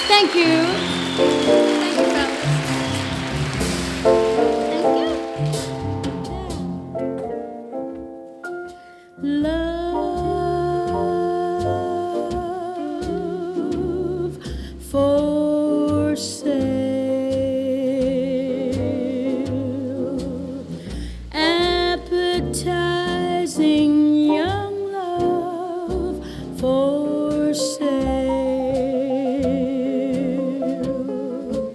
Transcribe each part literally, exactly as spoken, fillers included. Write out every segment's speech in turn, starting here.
Thank you. Thank you, fellas. Thank you. Love for sale. Appetizing young love for sale.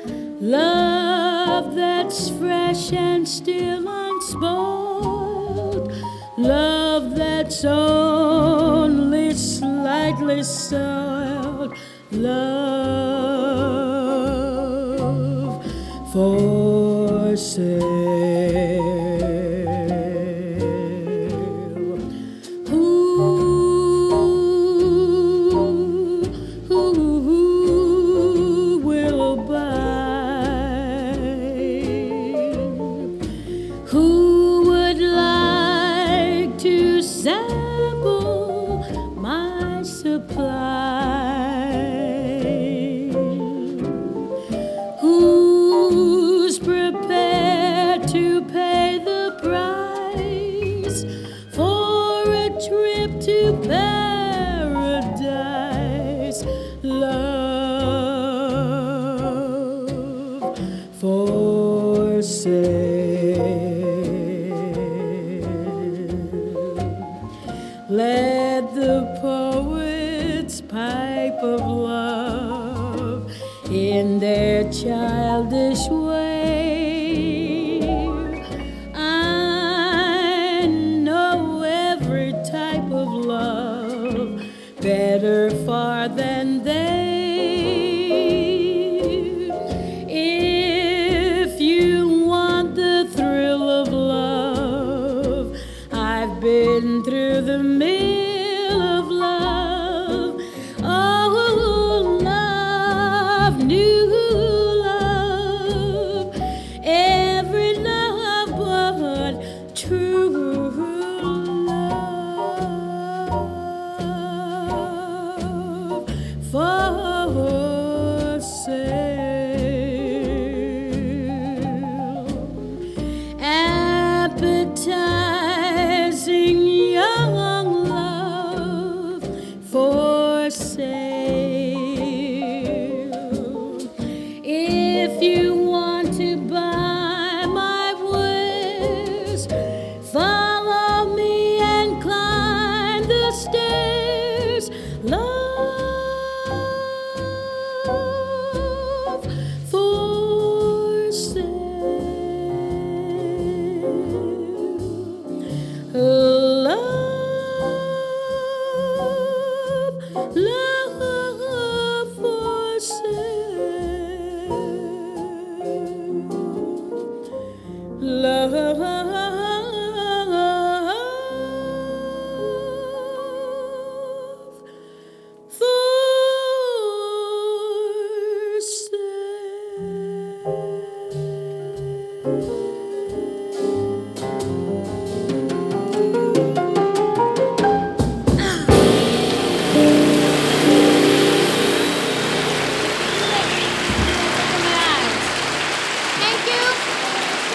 Love that's fresh and still unspoiled. Love that's only slightly soiled. Love for sale. Who, who will buy? Who would like to sample my supply? Who's prepared to pay the price for a trip to paradise? Love for sale. Let the poets pipe of love in their childish way. I know every type of love better far than they. If you want the thrill of love, I've been through the mill of love. Oh, love, new love, every love but true love for sale.